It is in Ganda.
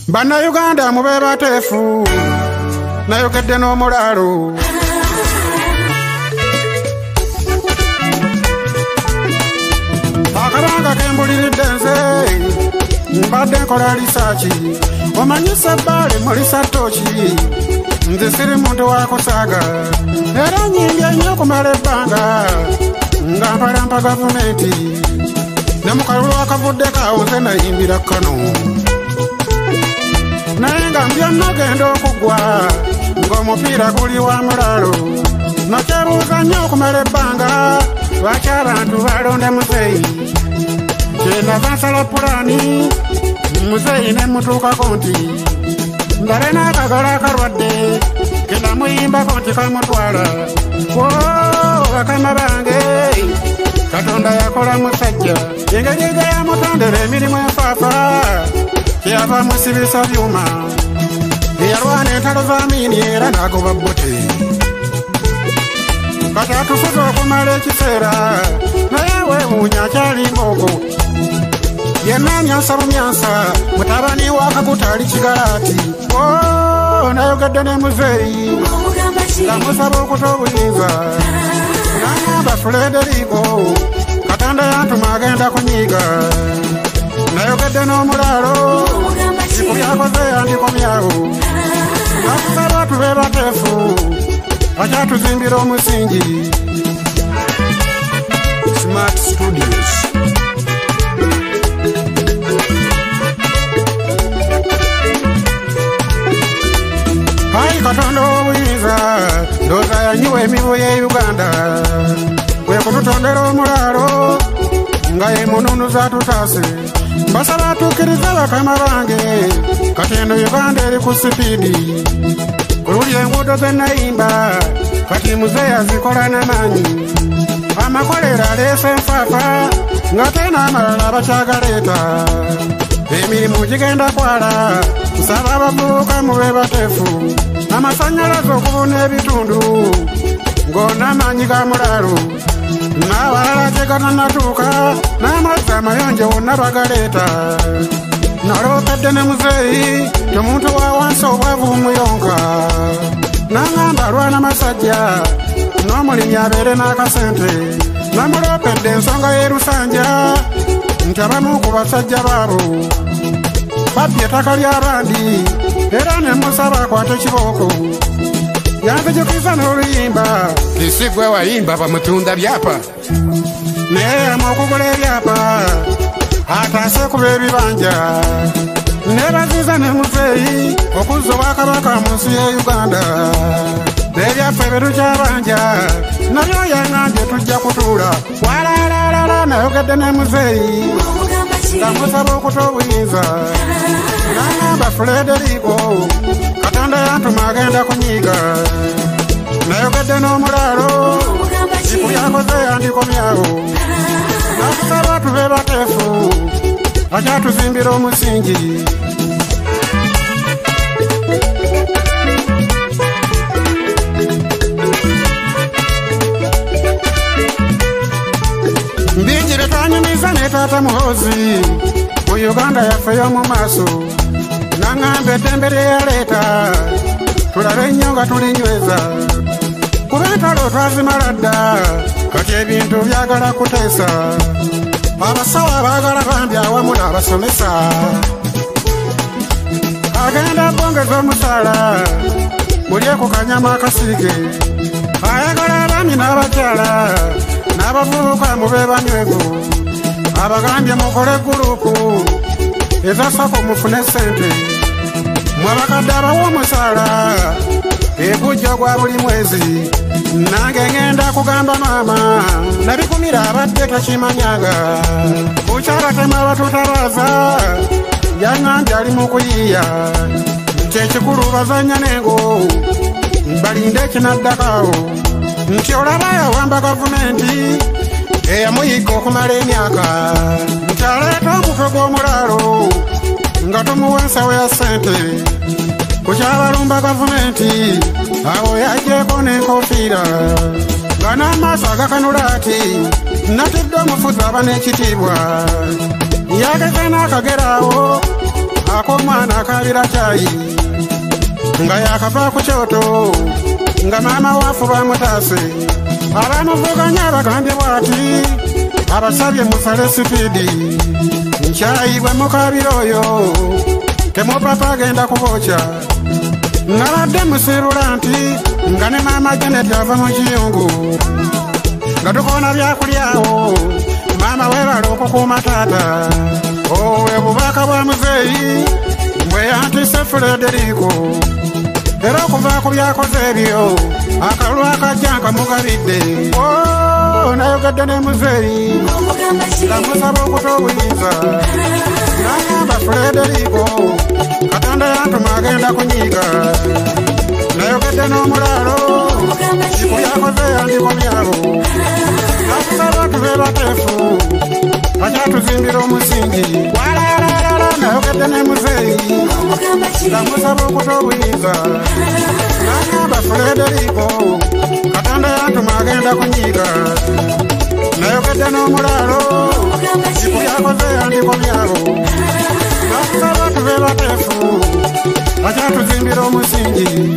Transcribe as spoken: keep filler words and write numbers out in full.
Bana Uganda mube batefu nayogedde n'omulaalo akabanga kembuliridde nze mbadde nkola lisaaci omanyisa ebbale mulisa tooki nze siri muntu wa kusaaga era nyimbye nnyo okumala ebbanga nga mpalampa gavumenti ne mu kalulu akavudde kaawo nze nayimbira kano naye nga mbyonna genda okuggwa ng'omupiira guli wa mulaalo nokyebuuza nnyo okumala ebbanga lwaki abantu balonda muzeeyi kyenava nsala pulaani muzeeyi ne mutuukako nti ndabe n'akagalo akalwadde kendamuyimbako nti kamutwala bakama bange Katonda yakola musajja engeri gye yamutondera emirimu enfaafa kyeyava musibisa byuma eyalwana entalo z'amiini era n'agoba bote kati atufuza okumala ekiseera naye weewuunya akyali ng'ogwo yenna amyansa bumyansa mutabani w'akakuta ali kigalaati nayogedde ne muzeeyi nga musaba okuta obuyinza n'agamba Frederico Katonda yantuma agenda kunyiiga nayogedde n'omulaalo iku byakoze yandikomyawo nakusaba tube bateefu akyatuzimbira omusingi Smart Studios. Hai Katonda obuyinza ndooza yanyiwa emibu ye Uganda kwe kututondera omulaalo nga ye mununuza tutaase mbasaba atuukiriza bakama bange kati eno Uganda eri ku sipiidi kululi enguudo ze nayimba kati muzeeyi azikola n'amaanyi amakolero aleese enfaafa nga tena amalala bakyagaleeta emirimu gigenda kwala nsaba abavubuka mube bateefu amasannyalaze okubuna ebitundu ng'ona amaanyi ga mulaalo n'abalala gye gatanatuuka n'amazzi amayonjo wonna bagaleeta nalookedde ne muzeeyi temuntu wa wansi obwavu bumuyonka n'angamba alwana masajja n'omulimi abeere n'akasente namuloopedde ensonga y'erusanja nti abamu ku basajja baabo babbye ettaka ly'abandi era ne musaba akwate kibooko yanzijukiza n'oluyimba kisi gwe wayimba bamutunda byapa naye yama okugula ebyapa ataase kuba ebibanja nebaziza ne muzeeyi okuzza obwakabaka mu nsi ya Uganda n'ebyaffe byetukyabanja nabyo yaŋŋambye tujja kutuula walaalaalala nayogedde ne muzeeyi nga musaba okuta obuyinza n'agamba Frederico Katonda yantuma agenda kunyiiga nayogedde n'omulaalo iku byakoze yandikomyawo nakusaba tube bateefu akyatuzimbira omusingi mbingi betwanyumiza ne taata Muhoozi mu Uganda yaffe y'omu maaso n'aŋŋamba eddembe lye yaleeta tulabe ennyo nga tulinyweza kuba entalo twazimala dda kati ebintu byagala kuteesa abasawo abaagala bambi awamu n'abasomesa agenda bongeza omusaala mulye ku kanyama akasiige ayagala abaami n'abakyala n'abavubuka mube banywevu abagambye mukole gurupu ezasako mufune sente mwe abakadde abawa omusaala egujja gwa buli mwezi nange ngenda kugamba maama nabikumira abadde takimanyaga kukyabatema abatutabaza yaŋŋambye ali mu kuyiiya nti ekikulu bazannya n'engo balinde ekinaddakaawo nti olaba yawamba gavumenti eyamuyiga okumala emyaka nti aleeta omutwe gw'omulaalo nga tumuwa ensawo ya ssente kukyabalumba gavumenti awo yagyeko n'enkofiira nga n'amaaso agakanula ati natidde omufuzi aba n'ekitiibwa yageze n'akageraawo ak'omwana aka bamugabira chayi nga yakava ku kyoto nga mama wafu bamutaase abamuvuganya bagambye bwati abasabye musale sipidi nchayi bwe mukabira oyo temupapa agenda kubokya nabadde musirula nti nga ne mama Janet ava mu kiyungu nga tukona byakulyawo mama webala okukuuma taata owe bubaka bwa muzeeyi mbwe yantise Frederico era okuva ku byakoze ebyo akalulu akajja nkamugabidde nayogedde ne muzeeyi namusaba okuta obuyinza nagamba Frederico Katonda yantuma agenda kunyiiga nayogedde n'omulaalo ku byakoze yandikomyabo nakusaba tube bateefu akyatuzimbira omusingi walalala nayogedde ne muzeeyi namusaba okuta obuyinza nagamba Frederico Katonda yantuma agenda kunyiiga nayogedde n'omulaalo ku byakoze yandikomyabo nakusaba tube bateefu akyatuzimbira omusingi